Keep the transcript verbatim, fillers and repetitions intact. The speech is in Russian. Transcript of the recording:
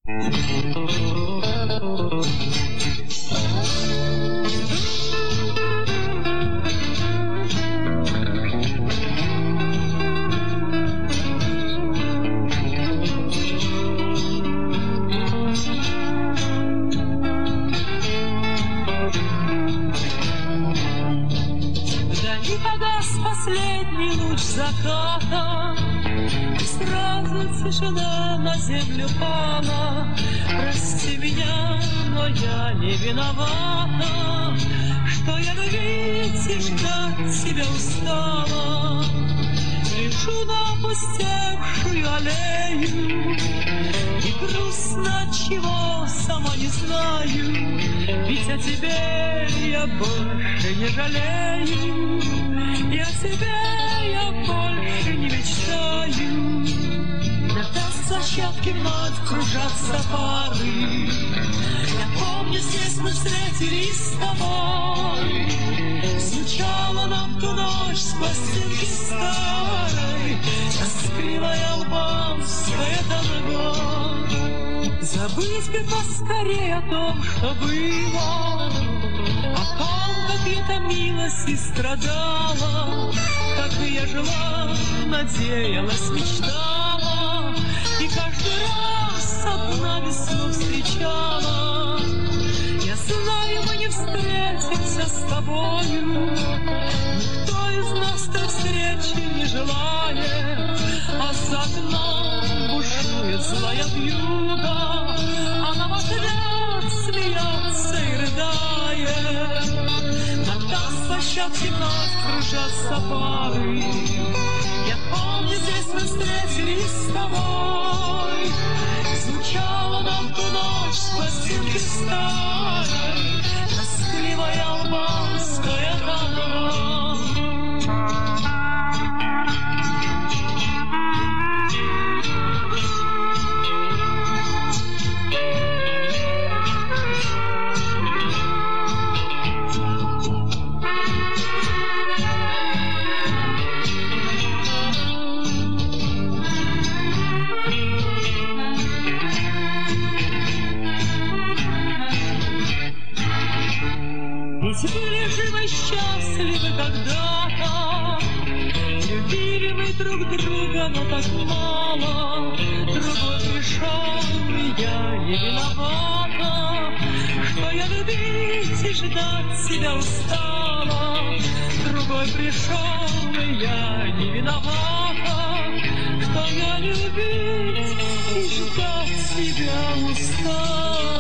Последний луч заката, и сразу тишина на землю пала. Прости меня, но я не виновата, что я любить и ждать тебя устала. Лежу на опустевшую аллею, и грустно чего, сама не знаю, ведь о тебе я больше не жалею, и о тебе я больше не мечтаю. На танцплощадке вновь кружатся пары. Я помню, здесь мы встретились с тобой. Звучала нам ту ночь с пластинки старой тоскливая албанская танго. Забыть бы поскорее о том, что было, о том, как я томилась и страдала, как я жила, надеялась, мечтала, и каждый раз одна весну встречала. Я знаю, мы не встретимся с тобою, никто из нас той встречи не желает, а за окном бушует злая вьюга, она в ответ смеется и рыдает. На танцплощадке вновь кружатся пары. Я помню, здесь мы встретились с тобой. Звучала нам ту ночь с пластинки старой тоскливая албанская танго. Ведь были же мы счастливы когда-то, любили мы друг друга, но так мало. Другой пришел, и я не виновата, что я любить и ждать тебя устала. Другой пришел, и я не виновата, что я любить и ждать тебя устала.